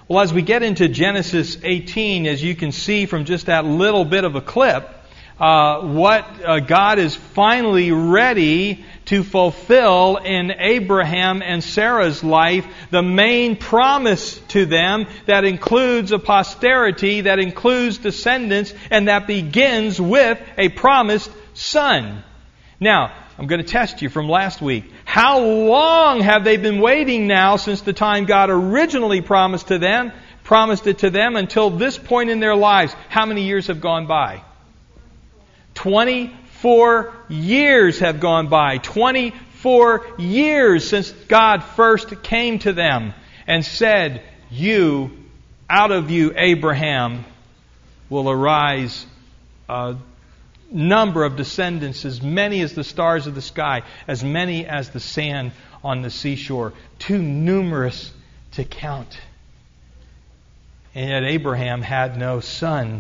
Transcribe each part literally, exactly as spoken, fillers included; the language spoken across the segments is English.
Well, as we get into Genesis eighteen, as you can see from just that little bit of a clip, uh, what uh, God is finally ready to fulfill in Abraham and Sarah's life, the main promise to them that includes a posterity, that includes descendants, and that begins with a promised son. Now, I'm going to test you from last week. How long have they been waiting now since the time God originally promised to them, promised it to them until this point in their lives? How many years have gone by? twenty-four years have gone by. twenty-four years since God first came to them and said, "You, out of you, Abraham, will arise a number of descendants, as many as the stars of the sky, as many as the sand on the seashore, too numerous to count." And yet Abraham had no son,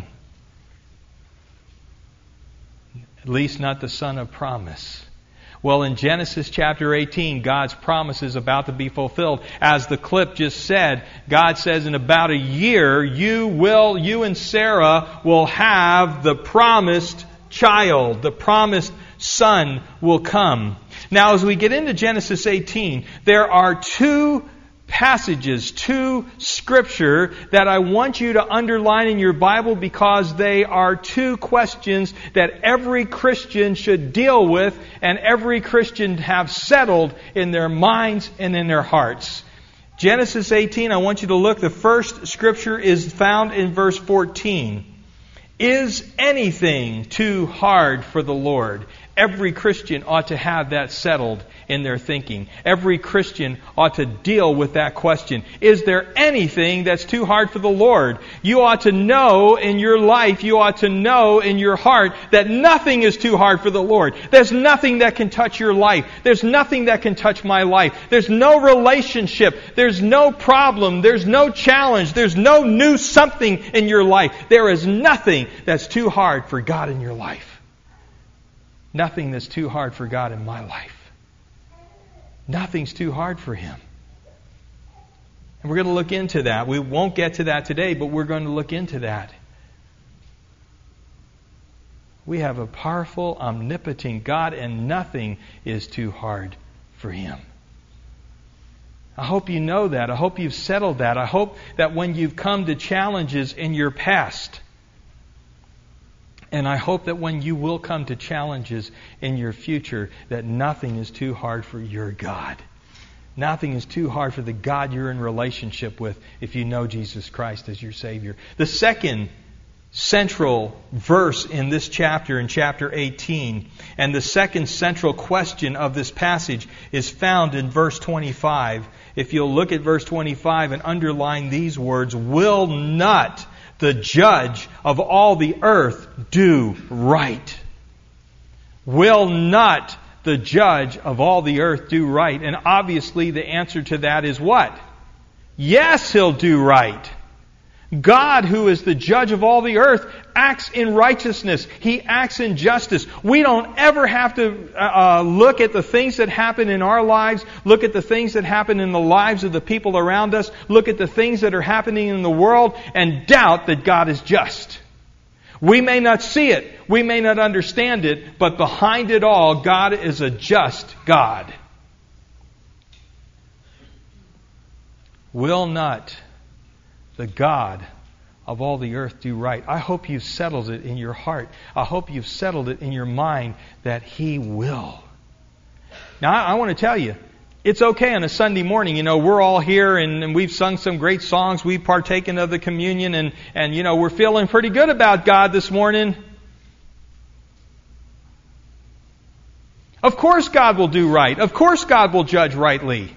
at least not the son of promise. Well, in Genesis chapter eighteen, God's promise is about to be fulfilled. As the clip just said, God says in about a year, you will, you and Sarah will have the promised child. The promised son will come. Now, as we get into Genesis eighteen, there are two passages, two scripture that I want you to underline in your Bible because they are two questions that every Christian should deal with and every Christian have settled in their minds and in their hearts. Genesis eighteen, I want you to look. The first scripture is found in verse fourteen. Is anything too hard for the Lord? Every Christian ought to have that settled in their thinking. Every Christian ought to deal with that question. Is there anything that's too hard for the Lord? You ought to know in your life, you ought to know in your heart that nothing is too hard for the Lord. There's nothing that can touch your life. There's nothing that can touch my life. There's no relationship. There's no problem. There's no challenge. There's no new something in your life. There is nothing that's too hard for God in your life. Nothing that's too hard for God in my life. Nothing's too hard for Him. And we're going to look into that. We won't get to that today, but we're going to look into that. We have a powerful, omnipotent God, and nothing is too hard for Him. I hope you know that. I hope you've settled that. I hope that when you've come to challenges in your past, and I hope that when you will come to challenges in your future, that nothing is too hard for your God. Nothing is too hard for the God you're in relationship with if you know Jesus Christ as your Savior. The second central verse in this chapter, in chapter eighteen, and the second central question of this passage is found in verse twenty-five. If you'll look at verse twenty-five and underline these words, "Will not the judge of all the earth do right?" Will not the judge of all the earth do right? And obviously the answer to that is what? Yes, He'll do right. God, who is the judge of all the earth, acts in righteousness. He acts in justice. We don't ever have to uh, look at the things that happen in our lives, look at the things that happen in the lives of the people around us, look at the things that are happening in the world, and doubt that God is just. We may not see it, we may not understand it, but behind it all, God is a just God. Will not the God of all the earth do right? I hope you've settled it in your heart. I hope you've settled it in your mind that He will. Now, I, I want to tell you, it's okay on a Sunday morning. You know, we're all here and, and we've sung some great songs. We've partaken of the communion and, and, you know, we're feeling pretty good about God this morning. Of course God will do right. Of course God will judge rightly.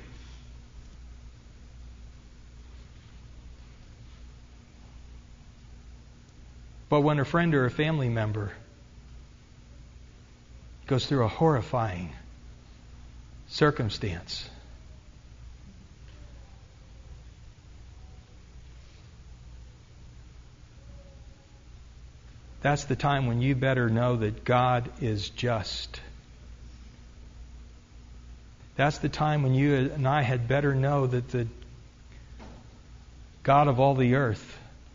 But when a friend or a family member goes through a horrifying circumstance, that's the time when you better know that God is just. That's the time when you and I had better know that the God of all the earth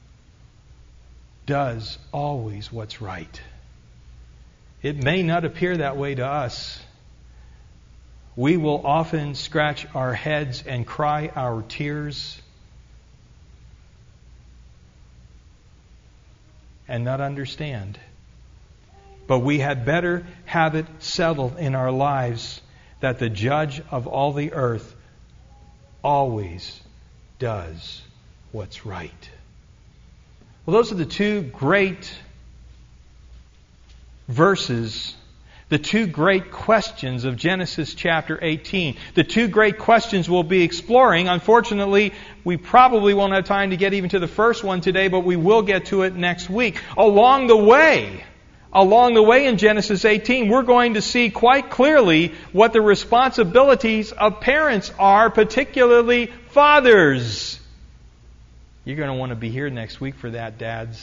does always what's right. It may not appear that way to us. We will often scratch our heads and cry our tears and not understand. But we had better have it settled in our lives that the Judge of all the earth always does what's right. Well, those are the two great verses, the two great questions of Genesis chapter eighteen. The two great questions we'll be exploring. Unfortunately, we probably won't have time to get even to the first one today, but we will get to it next week. Along the way, along the way in Genesis eighteen, we're going to see quite clearly what the responsibilities of parents are, particularly fathers. You're going to want to be here next week for that, dads.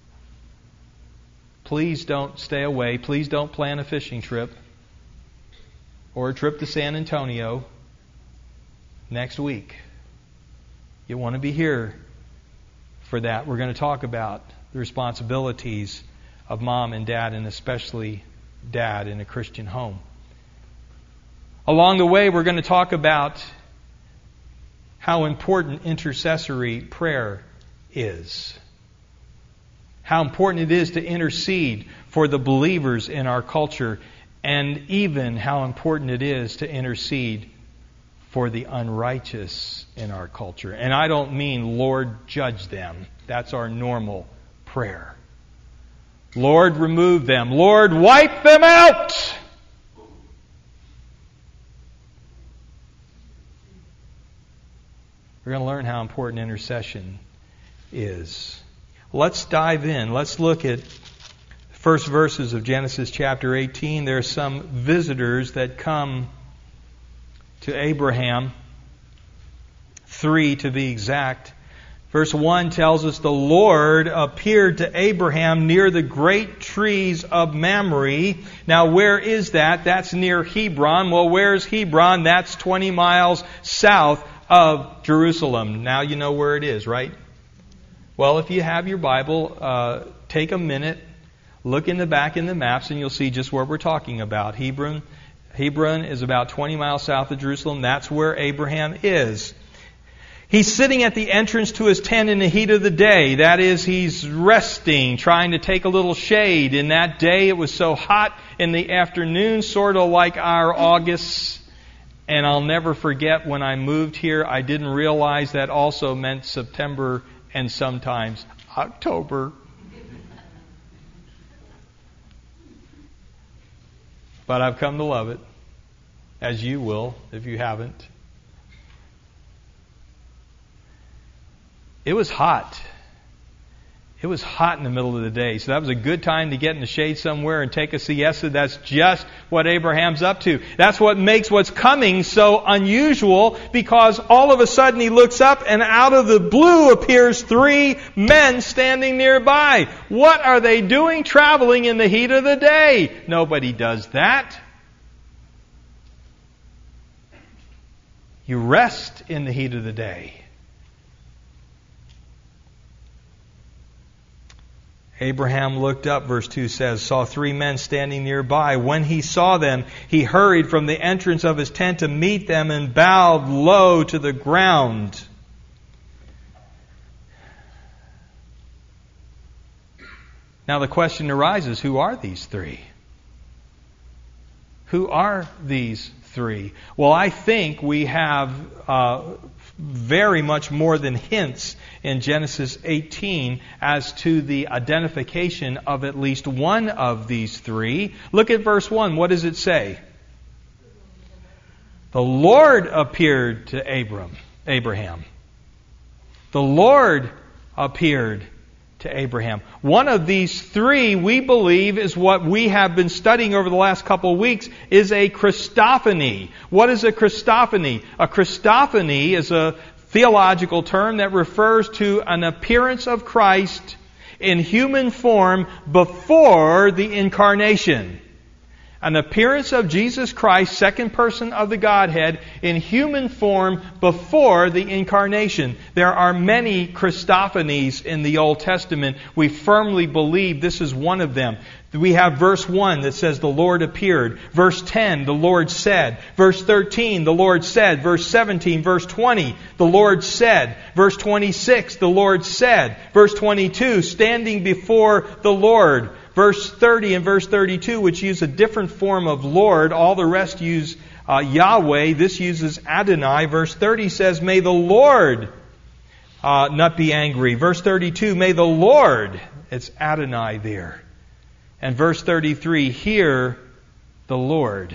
Please don't stay away. Please don't plan a fishing trip or a trip to San Antonio next week. You want to be here for that. We're going to talk about the responsibilities of mom and dad, and especially dad in a Christian home. Along the way, we're going to talk about how important intercessory prayer is. How important it is to intercede for the believers in our culture, and even how important it is to intercede for the unrighteous in our culture. And I don't mean, Lord, judge them. That's our normal prayer. Lord, remove them. Lord, wipe them out. We're going to learn how important intercession is. Let's dive in. Let's look at the first verses of Genesis chapter eighteen. There are some visitors that come to Abraham, three to be exact. Verse one tells us the Lord appeared to Abraham near the great trees of Mamre. Now, where is that? That's near Hebron. Well, where's Hebron? That's twenty miles south of Jerusalem. Now you know where it is, right? Well, if you have your Bible, uh, take a minute, look in the back in the maps, and you'll see just what we're talking about. Hebron, Hebron is about twenty miles south of Jerusalem. That's where Abraham is. He's sitting at the entrance to his tent in the heat of the day. That is, he's resting, trying to take a little shade. In that day, it was so hot in the afternoon, sort of like our August. And I'll never forget when I moved here, I didn't realize that also meant September and sometimes October. But I've come to love it, as you will if you haven't. It was hot. It was hot in the middle of the day. So that was a good time to get in the shade somewhere and take a siesta. That's just what Abraham's up to. That's what makes what's coming so unusual, because all of a sudden he looks up and out of the blue appears three men standing nearby. What are they doing traveling in the heat of the day? Nobody does that. You rest in the heat of the day. Abraham looked up, verse two says, saw three men standing nearby. When he saw them, he hurried from the entrance of his tent to meet them and bowed low to the ground. Now the question arises, who are these three? Who are these three? Well, I think we have uh, very much more than hints in Genesis eighteen as to the identification of at least one of these three. Look at verse one. What does it say? The Lord appeared to Abram, Abraham. The Lord appeared to Abraham. One of these three, we believe, is what we have been studying over the last couple of weeks, is a Christophany. What is a Christophany? A Christophany is a theological term that refers to an appearance of Christ in human form before the incarnation. An appearance of Jesus Christ, second person of the Godhead, in human form before the incarnation. There are many Christophanies in the Old Testament. We firmly believe this is one of them. We have verse one that says the Lord appeared. Verse ten, the Lord said. Verse thirteen, the Lord said. Verse seventeen, verse twenty, the Lord said. Verse twenty-six, the Lord said. Verse twenty-two, standing before the Lord. Verse thirty and verse thirty-two, which use a different form of Lord. All the rest use uh, Yahweh. This uses Adonai. Verse thirty says, may the Lord uh, not be angry. Verse thirty-two, may the Lord, it's Adonai there. And verse thirty-three, hear the Lord.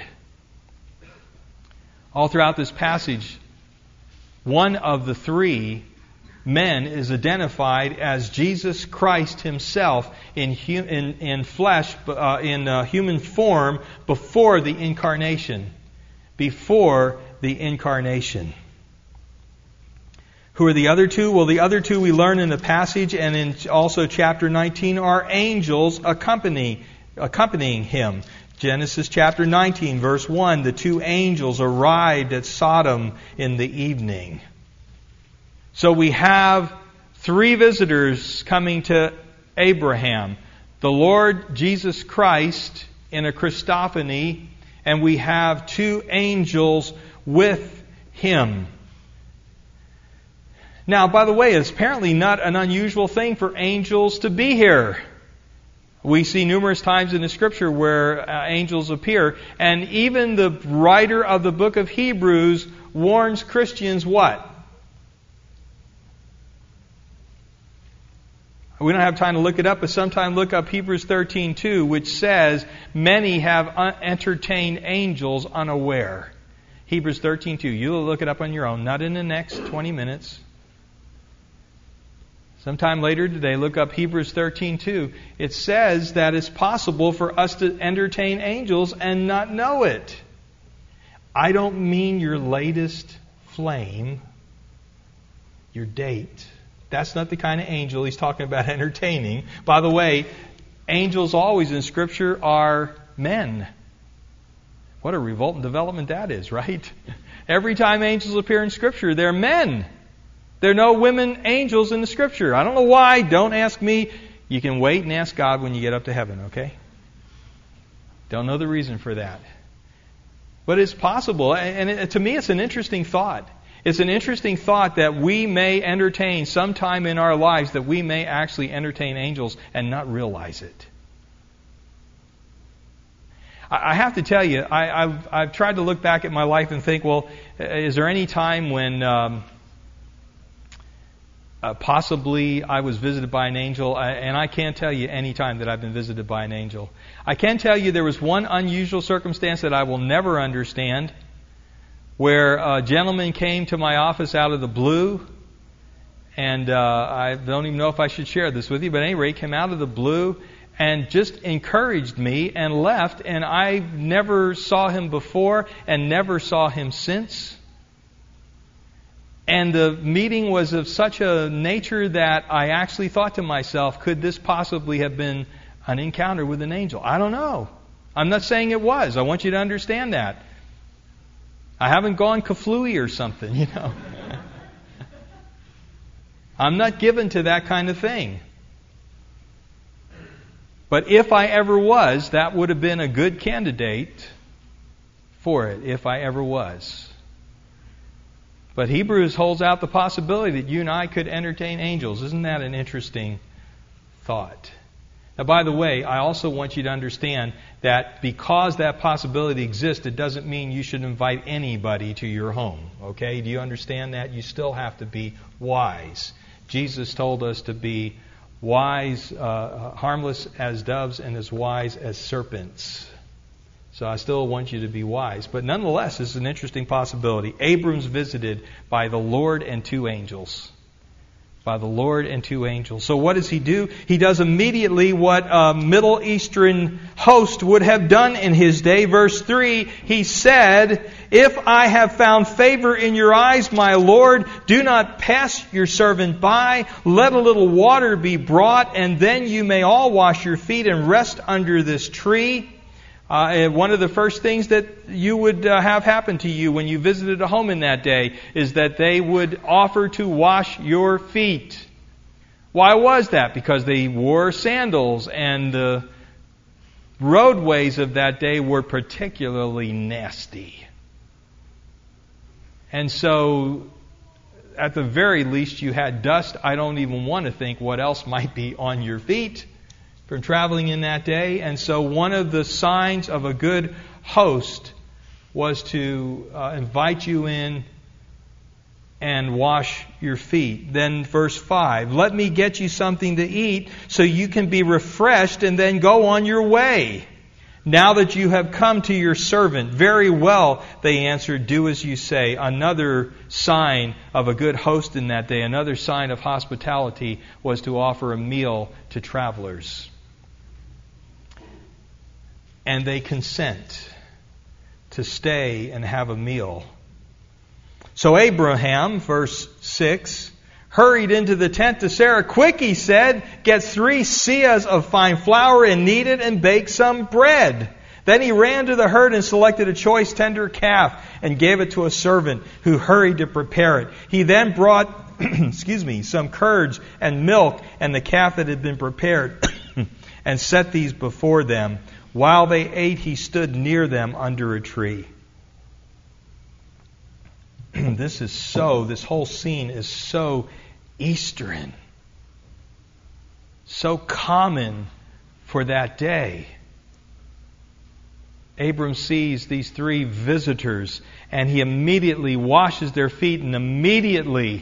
All throughout this passage, one of the three men is identified as Jesus Christ Himself in hu- in, in flesh, uh, in uh, human form before the incarnation. Before the incarnation. Who are the other two? Well, the other two we learn in the passage and in also chapter nineteen are angels accompany, accompanying Him. Genesis chapter nineteen, verse one, the two angels arrived at Sodom in the evening. So we have three visitors coming to Abraham. The Lord Jesus Christ in a Christophany, and we have two angels with Him. Now, by the way, it's apparently not an unusual thing for angels to be here. We see numerous times in the Scripture where uh, angels appear, and even the writer of the book of Hebrews warns Christians what? We don't have time to look it up, but sometime look up Hebrews thirteen two, which says, many have un- entertained angels unaware. Hebrews thirteen two. You'll look it up on your own, not in the next twenty minutes. Sometime later today, look up Hebrews thirteen two. It says that it's possible for us to entertain angels and not know it. I don't mean your latest flame, your date. That's not the kind of angel he's talking about entertaining. By the way, angels always in Scripture are men. What a revolting development that is, right? Every time angels appear in Scripture, they're men. There are no women angels in the Scripture. I don't know why. Don't ask me. You can wait and ask God when you get up to heaven, okay? Don't know the reason for that. But it's possible. And it, to me, it's an interesting thought. It's an interesting thought that we may entertain sometime in our lives, that we may actually entertain angels and not realize it. I have to tell you, I, I've, I've tried to look back at my life and think, well, is there any time when um, uh, possibly I was visited by an angel? I, and I can't tell you any time that I've been visited by an angel. I can tell you there was one unusual circumstance that I will never understand, where a gentleman came to my office out of the blue, and uh, I don't even know if I should share this with you, but at any rate, came out of the blue and just encouraged me and left, and I never saw him before and never saw him since. And the meeting was of such a nature that I actually thought to myself, could this possibly have been an encounter with an angel? I don't know. I'm not saying it was. I want you to understand that. I haven't gone kaflooey or something, you know. I'm not given to that kind of thing. But if I ever was, that would have been a good candidate for it, if I ever was. But Hebrews holds out the possibility that you and I could entertain angels. Isn't that an interesting thought? Now, by the way, I also want you to understand that because that possibility exists, it doesn't mean you should invite anybody to your home. Okay? Do you understand that? You still have to be wise. Jesus told us to be wise, uh, harmless as doves and as wise as serpents. So I still want you to be wise. But nonetheless, this is an interesting possibility. Abram's visited by the Lord and two angels. By the Lord and two angels. So what does he do? He does immediately what a Middle Eastern host would have done in his day. Verse three, he said, if I have found favor in your eyes, my Lord, do not pass your servant by. Let a little water be brought, and then you may all wash your feet and rest under this tree. Uh, and one of the first things that you would uh, have happen to you when you visited a home in that day is that they would offer to wash your feet. Why was that? Because they wore sandals, and the roadways of that day were particularly nasty. And so, at the very least, you had dust. I don't even want to think what else might be on your feet from traveling in that day. And so one of the signs of a good host was to uh, invite you in and wash your feet. Then verse five, let me get you something to eat so you can be refreshed and then go on your way. Now that you have come to your servant. Very well, they answered, do as you say. Another sign of a good host in that day, another sign of hospitality, was to offer a meal to travelers. And they consent to stay and have a meal. So Abraham, verse six, hurried into the tent to Sarah. Quick, he said, get three seahs of fine flour and knead it and bake some bread. Then he ran to the herd and selected a choice tender calf and gave it to a servant who hurried to prepare it. He then brought, excuse me, some curds and milk and the calf that had been prepared and set these before them. While they ate, he stood near them under a tree. This is so, this whole scene is so Eastern. So common for that day. Abram sees these three visitors and he immediately washes their feet and immediately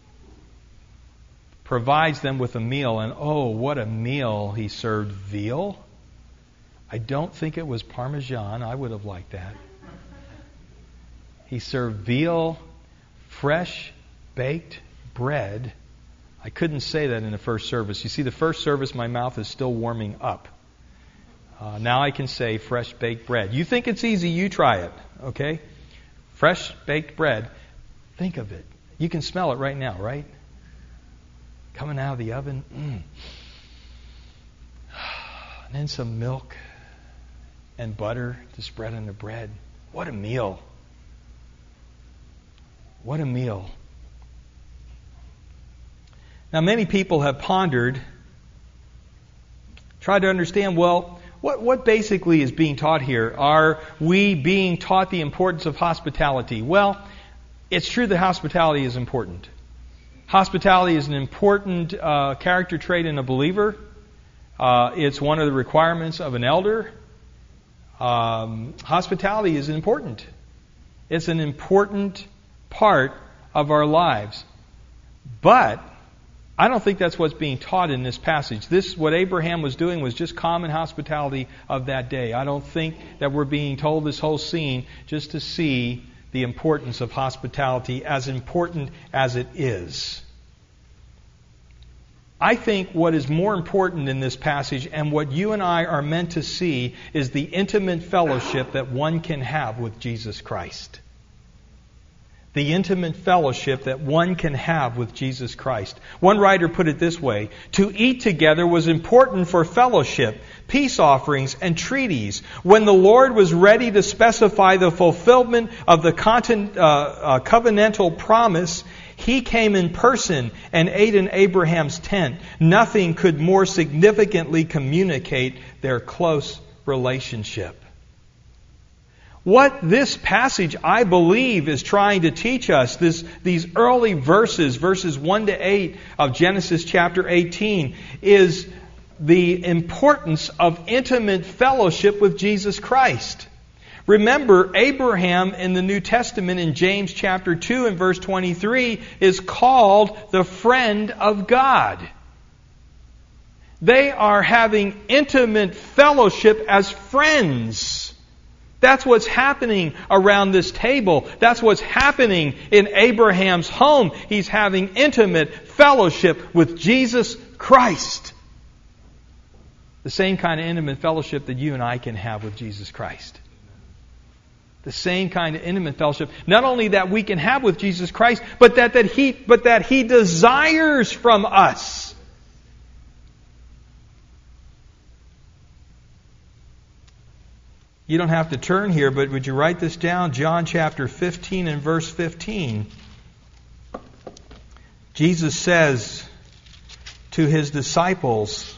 provides them with a meal. And oh, what a meal. He served veal. I don't think it was Parmesan. I would have liked that. He served veal, fresh baked bread. I couldn't say that in the first service. You see, the first service, my mouth is still warming up. Uh, now I can say fresh baked bread. You think it's easy, you try it, okay? Fresh baked bread. Think of it. You can smell it right now, right? Coming out of the oven. Mm. And then some milk and butter to spread on the bread. What a meal. What a meal. Now, many people have pondered, tried to understand, well, what, what basically is being taught here? Are we being taught the importance of hospitality? Well, it's true that hospitality is important. Hospitality is an important uh, character trait in a believer. Uh, it's one of the requirements of an elder. Um, hospitality is important. It's an important part of our lives. But I don't think that's what's being taught in this passage. This, what Abraham was doing, was just common hospitality of that day. I don't think that we're being told this whole scene just to see the importance of hospitality, as important as it is. I think what is more important in this passage, and what you and I are meant to see, is the intimate fellowship that one can have with Jesus Christ. The intimate fellowship that one can have with Jesus Christ. One writer put it this way: to eat together was important for fellowship, peace offerings, and treaties. When the Lord was ready to specify the fulfillment of the content, uh, uh, covenantal promise, He came in person and ate in Abraham's tent. Nothing could more significantly communicate their close relationship. What this passage, I believe, is trying to teach us, this, these early verses, verses one to eight of Genesis chapter eighteen, is the importance of intimate fellowship with Jesus Christ. Remember, Abraham in the New Testament in James chapter two and verse twenty-three is called the friend of God. They are having intimate fellowship as friends. That's what's happening around this table. That's what's happening in Abraham's home. He's having intimate fellowship with Jesus Christ. The same kind of intimate fellowship that you and I can have with Jesus Christ. The same kind of intimate fellowship, not only that we can have with Jesus Christ, but that, that He but that He desires from us. You don't have to turn here, but would you write this down? John chapter fifteen and verse fifteen. Jesus says to His disciples,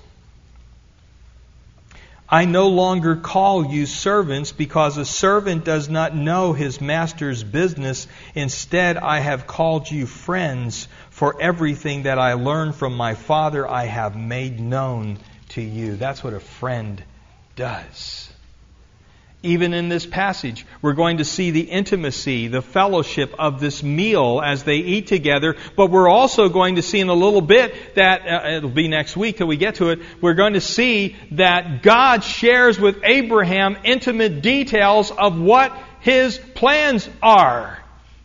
I no longer call you servants, because a servant does not know his master's business. Instead, I have called you friends, for everything that I learned from my Father I have made known to you. That's what a friend does. Even in this passage, we're going to see the intimacy, the fellowship of this meal as they eat together. But we're also going to see in a little bit that, uh, it'll be next week till we get to it, we're going to see that God shares with Abraham intimate details of what His plans are.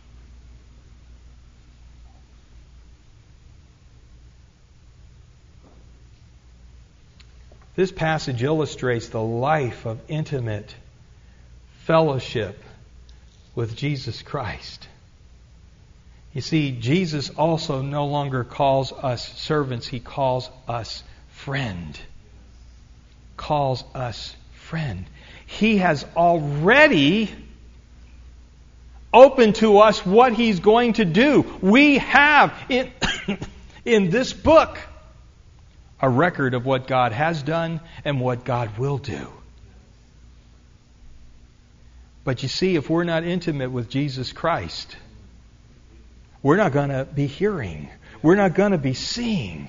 This passage illustrates the life of intimate fellowship with Jesus Christ. You see, Jesus also no longer calls us servants. He calls us friend. Calls us friend. He has already opened to us what He's going to do. We have in, in this book a record of what God has done and what God will do. But you see, if we're not intimate with Jesus Christ, we're not going to be hearing. We're not going to be seeing.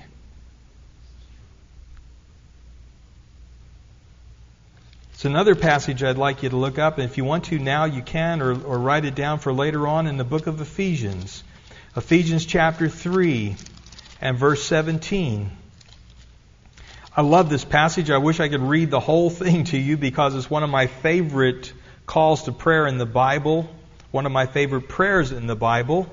It's another passage I'd like you to look up. And if you want to now, you can, or, or write it down for later on in the book of Ephesians. Ephesians chapter three and verse seventeen. I love this passage. I wish I could read the whole thing to you because it's one of my favorite calls to prayer in the Bible, one of my favorite prayers in the Bible.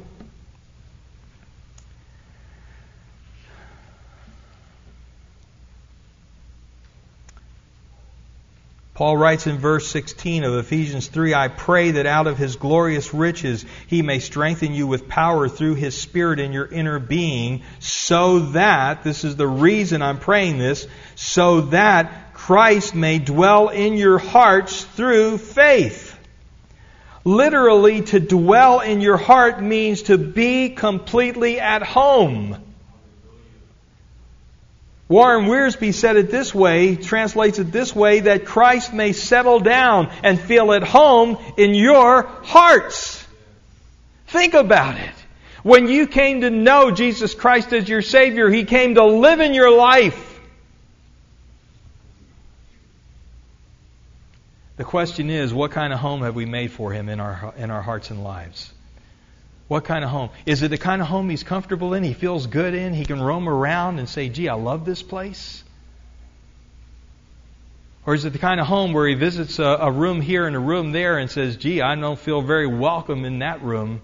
Paul writes in verse sixteen of Ephesians three, I pray that out of His glorious riches He may strengthen you with power through His Spirit in your inner being, so that, this is the reason I'm praying this, so that Christ may dwell in your hearts through faith. Literally, to dwell in your heart means to be completely at home. Warren Wiersbe said it this way, translates it this way, that Christ may settle down and feel at home in your hearts. Think about it. When you came to know Jesus Christ as your Savior, He came to live in your life. The question is, what kind of home have we made for Him in our in our hearts and lives? What kind of home? Is it the kind of home He's comfortable in, He feels good in, He can roam around and say, gee, I love this place? Or is it the kind of home where He visits a, a room here and a room there and says, gee, I don't feel very welcome in that room?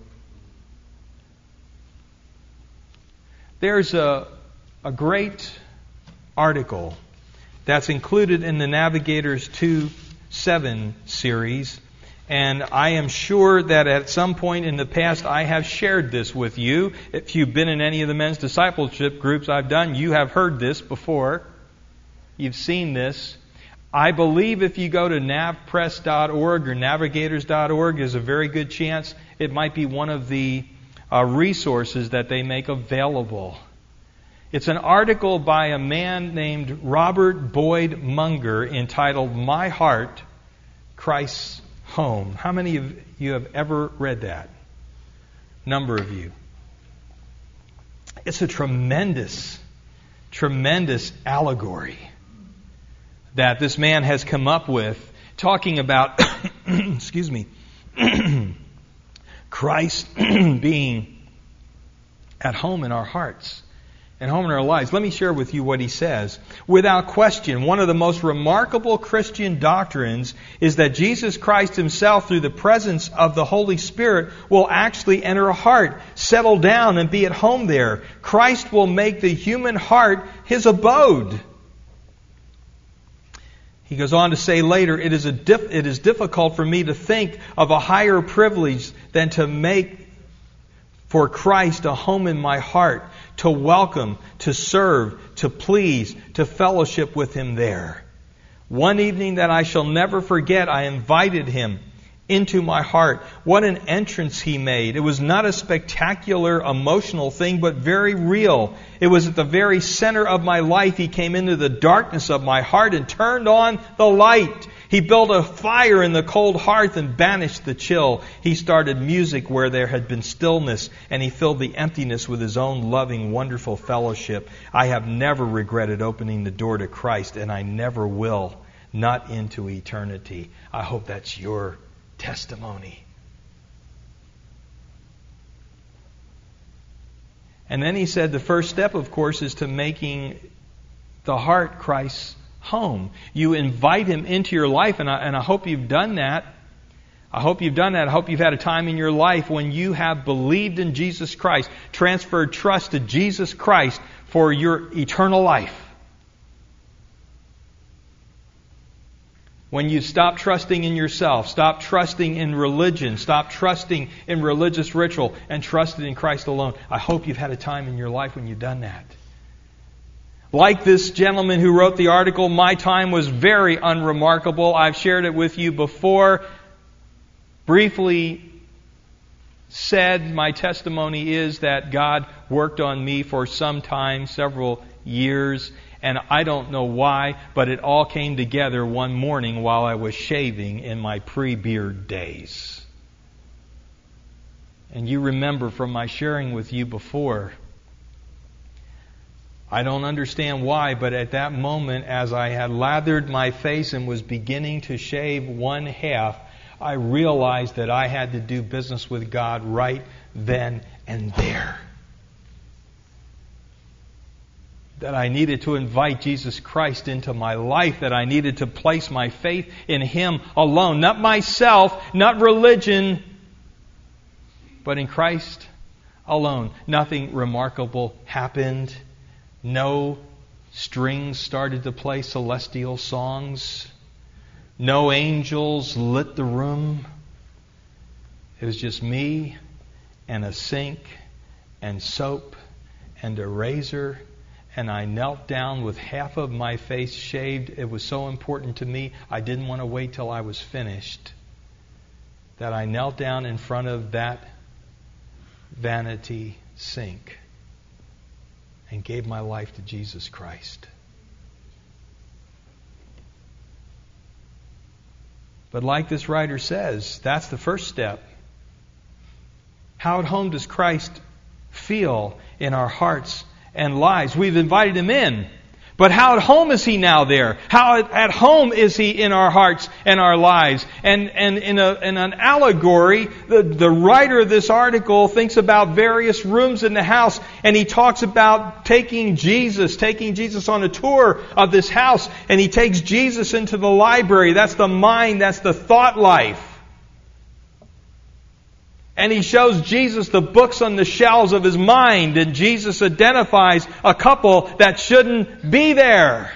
There's a, a great article that's included in the Navigator's two seven series, and I am sure that at some point in the past I have shared this with you. If you've been in any of the men's discipleship groups I've done, you have heard this before. You've seen this. I believe if you go to nav press dot org or navigators dot org, there's a very good chance it might be one of the uh, resources that they make available. It's an article by a man named Robert Boyd Munger entitled My Heart, Christ's Home. How many of you have ever read that? Number of you. It's a tremendous, tremendous allegory that this man has come up with, talking about, excuse me, Christ being at home in our hearts and home in our lives. Let me share with you what he says. Without question, one of the most remarkable Christian doctrines is that Jesus Christ Himself, through the presence of the Holy Spirit, will actually enter a heart, settle down, and be at home there. Christ will make the human heart His abode. He goes on to say later, it is, a diff- it is difficult for me to think of a higher privilege than to make for Christ a home in my heart, to welcome, to serve, to please, to fellowship with Him there. One evening that I shall never forget, I invited him into my heart. What an entrance he made. It was not a spectacular emotional thing, but very real. It was at the very center of my life. He came into the darkness of my heart and turned on the light. He built a fire in the cold hearth and banished the chill. He started music where there had been stillness, and he filled the emptiness with his own loving, wonderful fellowship. I have never regretted opening the door to Christ, and I never will, not into eternity. I hope that's your testimony. And then he said the first step, of course, is to making the heart Christ's home. You invite him into your life, and I, and I hope you've done that. I hope you've done that. I hope you've had a time in your life when you have believed in Jesus Christ, transferred trust to Jesus Christ for your eternal life. When you stop trusting in yourself, stop trusting in religion, stop trusting in religious ritual, and trusted in Christ alone. I hope you've had a time in your life when you've done that. Like this gentleman who wrote the article, my time was very unremarkable. I've shared it with you before. Briefly said, my testimony is that God worked on me for some time, several years, and I don't know why, but it all came together one morning while I was shaving in my pre-beard days. And you remember from my sharing with you before, I don't understand why, but at that moment, as I had lathered my face and was beginning to shave one half, I realized that I had to do business with God right then and there. That I needed to invite Jesus Christ into my life, that I needed to place my faith in Him alone. Not myself, not religion, but in Christ alone. Nothing remarkable happened. No strings started to play celestial songs. No angels lit the room. It was just me and a sink and soap and a razor. And I knelt down with half of my face shaved. It was so important to me, I didn't want to wait till I was finished. That I knelt down in front of that vanity sink and gave my life to Jesus Christ. But like this writer says, that's the first step. How at home does Christ feel in our hearts and lives? We've invited Him in. But how at home is He now there? How at home is He in our hearts and our lives? And and in, a, in an allegory, the, the writer of this article thinks about various rooms in the house, and he talks about taking Jesus, taking Jesus on a tour of this house, and he takes Jesus into the library. That's the mind, that's the thought life. And he shows Jesus the books on the shelves of his mind, and Jesus identifies a couple that shouldn't be there.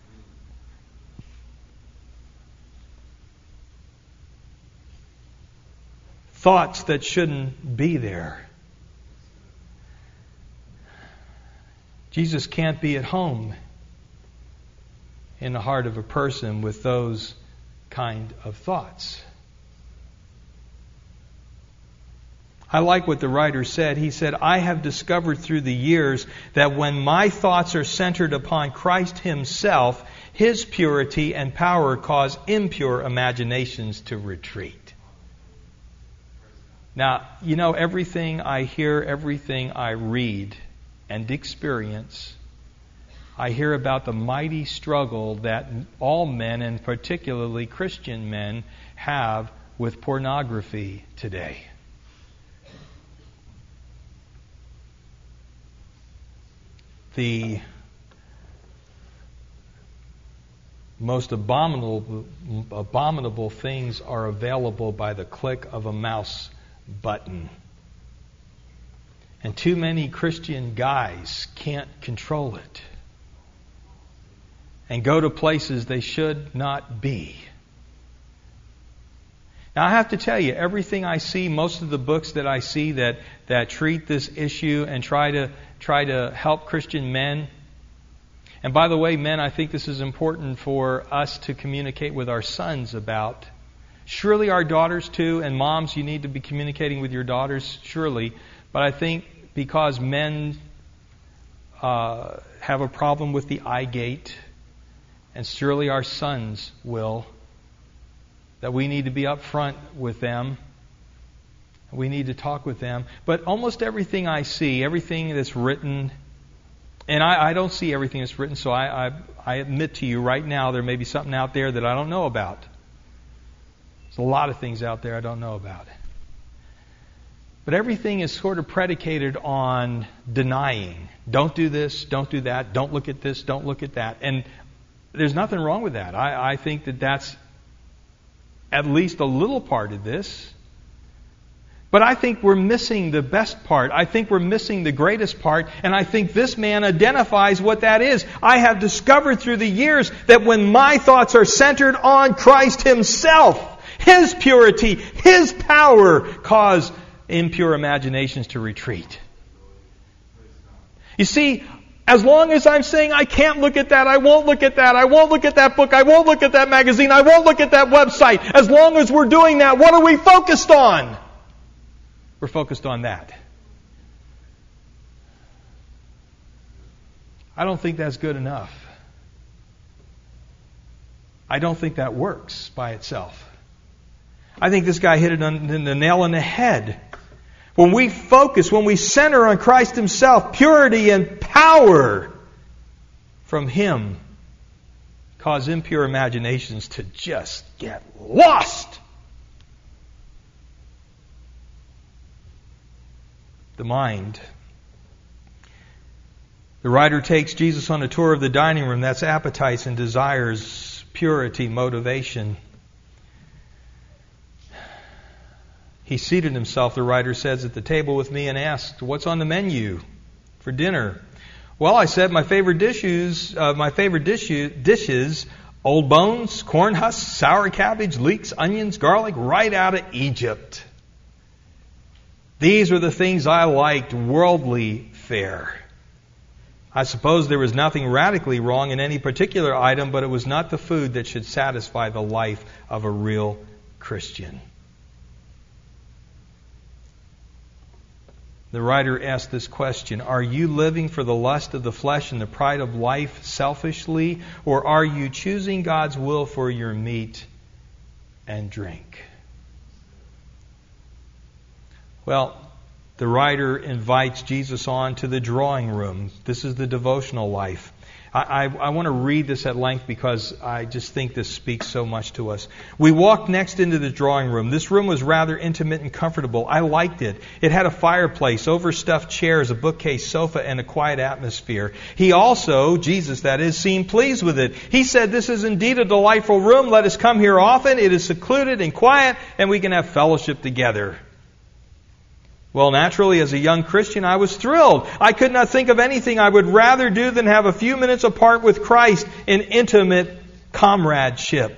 Thoughts that shouldn't be there. Jesus can't be at home in the heart of a person with those kind of thoughts. I like what the writer said. He said, I have discovered through the years that when my thoughts are centered upon Christ Himself, His purity and power cause impure imaginations to retreat. Now, you know, everything I hear, everything I read and experience, I hear about the mighty struggle that all men, and particularly Christian men, have with pornography today. The most abominable, abominable things are available by the click of a mouse button. And too many Christian guys can't control it and go to places they should not be. Now I have to tell you, everything I see, most of the books that I see that, that treat this issue and try to try to help Christian men, And by the way, men, I think this is important for us to communicate with our sons about. Surely our daughters too, and moms, you need to be communicating with your daughters, surely. But I think because men uh, have a problem with the eye gate, and surely our sons will, that we need to be upfront with them. We need to talk with them. But almost everything I see, everything that's written, and I, I don't see everything that's written, so I, I, I admit to you right now there may be something out there that I don't know about. There's a lot of things out there I don't know about. But everything is sort of predicated on denying. Don't do this, don't do that, don't look at this, don't look at that. And there's nothing wrong with that. I, I think that that's at least a little part of this. But I think we're missing the best part. I think we're missing the greatest part. And I think this man identifies what that is. I have discovered through the years that when my thoughts are centered on Christ Himself, His purity, His power, cause impure imaginations to retreat. You see, as long as I'm saying I can't look at that, I won't look at that, I won't look at that book, I won't look at that magazine, I won't look at that website, as long as we're doing that, what are we focused on? We're focused on that. I don't think that's good enough. I don't think that works by itself. I think this guy hit it on the nail on the head. When we focus, when we center on Christ Himself, purity and power from Him cause impure imaginations to just get lost. The mind. The writer takes Jesus on a tour of the dining room. That's appetites and desires, purity, motivation. He seated himself, the writer says, at the table with me and asked, "What's on the menu for dinner?" "Well," I said, "my favorite dishes, uh, my favorite dishes, dishes, old bones, corn husks, sour cabbage, leeks, onions, garlic, right out of Egypt. These were the things I liked, worldly fare. I suppose there was nothing radically wrong in any particular item, but it was not the food that should satisfy the life of a real Christian." The writer asked this question: are you living for the lust of the flesh and the pride of life selfishly, or are you choosing God's will for your meat and drink? Well, the writer invites Jesus on to the drawing room. This is the devotional life. I, I, I want to read this at length because I just think this speaks so much to us. We walked next into the drawing room. This room was rather intimate and comfortable. I liked it. It had a fireplace, overstuffed chairs, a bookcase, sofa, and a quiet atmosphere. He also, Jesus that is, seemed pleased with it. He said, "This is indeed a delightful room. Let us come here often. It is secluded and quiet, and we can have fellowship together." Well, naturally, as a young Christian, I was thrilled. I could not think of anything I would rather do than have a few minutes apart with Christ in intimate comradeship.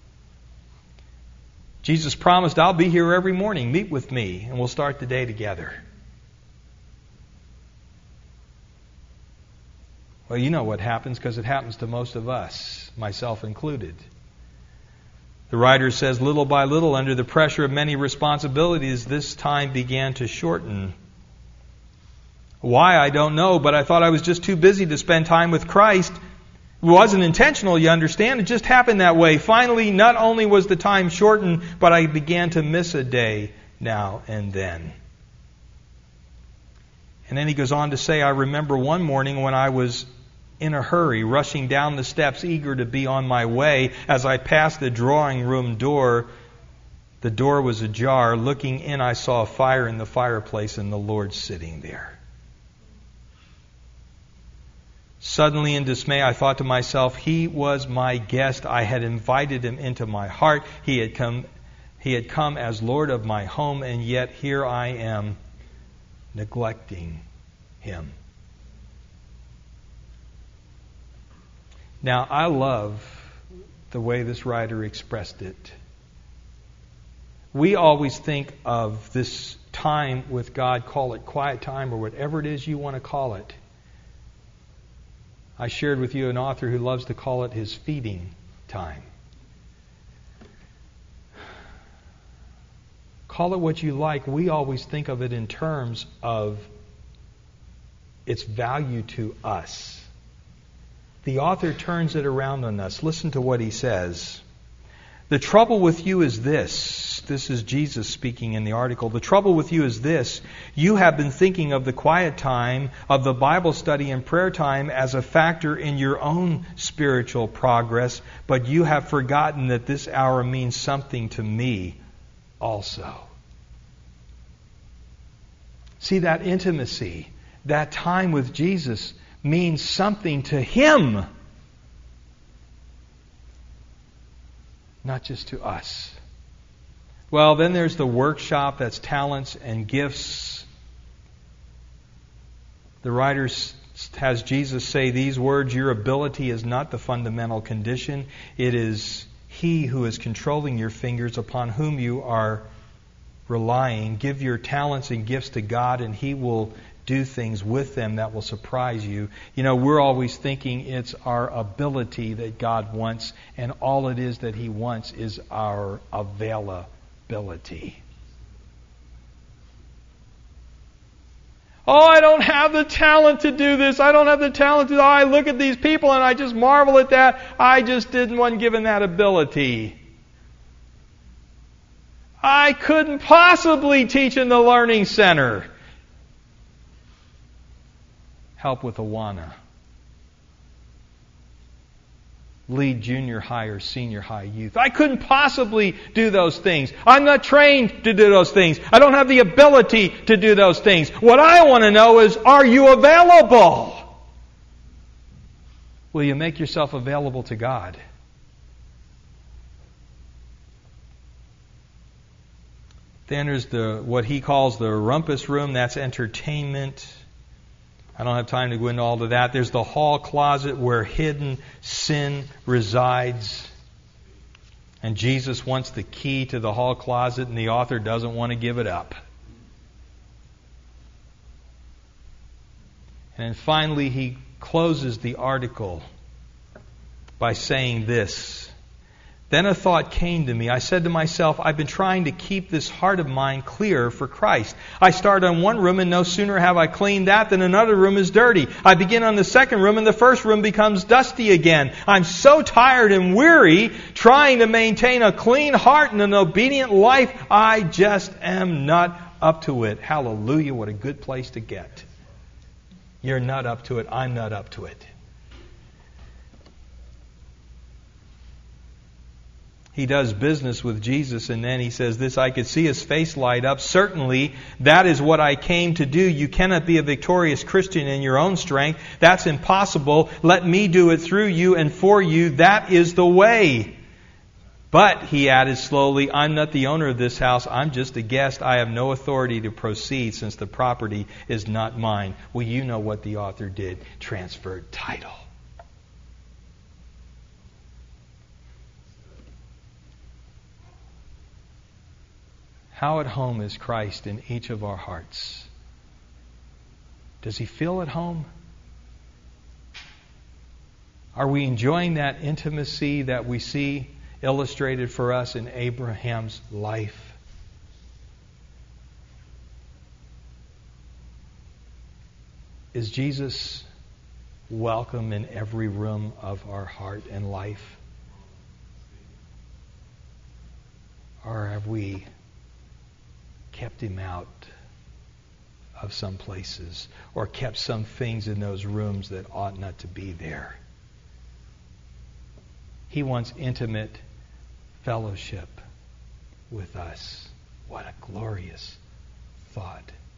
Jesus promised, "I'll be here every morning. Meet with me, and we'll start the day together." Well, you know what happens, because it happens to most of us, myself included. The writer says, little by little, under the pressure of many responsibilities, this time began to shorten. Why, I don't know, but I thought I was just too busy to spend time with Christ. It wasn't intentional, you understand. It just happened that way. Finally, not only was the time shortened, but I began to miss a day now and then. And then he goes on to say, I remember one morning when I was in a hurry, rushing down the steps, eager to be on my way. As I passed the drawing room door, the door was ajar. Looking in, I saw a fire in the fireplace and the Lord sitting there. Suddenly in dismay, I thought to myself, He was my guest. I had invited Him into my heart. He had come, He had come as Lord of my home, and yet here I am neglecting Him. Now, I love the way this writer expressed it. We always think of this time with God, call it quiet time or whatever it is you want to call it. I shared with you an author who loves to call it his feeding time. Call it what you like. We always think of it in terms of its value to us. The author turns it around on us. Listen to what he says. The trouble with you is this. This is Jesus speaking in the article. The trouble with you is this. You have been thinking of the quiet time, of the Bible study and prayer time as a factor in your own spiritual progress, but you have forgotten that this hour means something to me also. See, that intimacy, that time with Jesus means something to Him, not just to us. Well, then there's the workshop, that's talents and gifts. The writer has Jesus say these words, your ability is not the fundamental condition. It is He who is controlling your fingers, upon whom you are relying. Give your talents and gifts to God, and He will do things with them that will surprise you. You know, we're always thinking it's our ability that God wants, and all it is that He wants is our availability. Oh, I don't have the talent to do this. I don't have the talent to... Oh, I look at these people and I just marvel at that. I just didn't want given that ability. I couldn't possibly teach in the Learning Center. Help with Awana. Lead junior high or senior high youth. I couldn't possibly do those things. I'm not trained to do those things. I don't have the ability to do those things. What I want to know is, are you available? Will you make yourself available to God? Then there's the what he calls the rumpus room. That's entertainment. I don't have time to go into all of that. There's the hall closet where hidden sin resides. And Jesus wants the key to the hall closet, and the author doesn't want to give it up. And then finally, he closes the article by saying this. Then a thought came to me. I said to myself, I've been trying to keep this heart of mine clear for Christ. I start on one room, and no sooner have I cleaned that than another room is dirty. I begin on the second room, and the first room becomes dusty again. I'm so tired and weary trying to maintain a clean heart and an obedient life. I just am not up to it. Hallelujah, what a good place to get. You're not up to it. I'm not up to it. He does business with Jesus, and then he says this, I could see his face light up. Certainly, that is what I came to do. You cannot be a victorious Christian in your own strength. That's impossible. Let me do it through you and for you. That is the way. But, he added slowly, I'm not the owner of this house. I'm just a guest. I have no authority to proceed since the property is not mine. Well, you know what the author did. Transferred title. How at home is Christ in each of our hearts? Does He feel at home? Are we enjoying that intimacy that we see illustrated for us in Abraham's life? Is Jesus welcome in every room of our heart and life? Or have we kept Him out of some places, or kept some things in those rooms that ought not to be there? He wants intimate fellowship with us. What a glorious thought.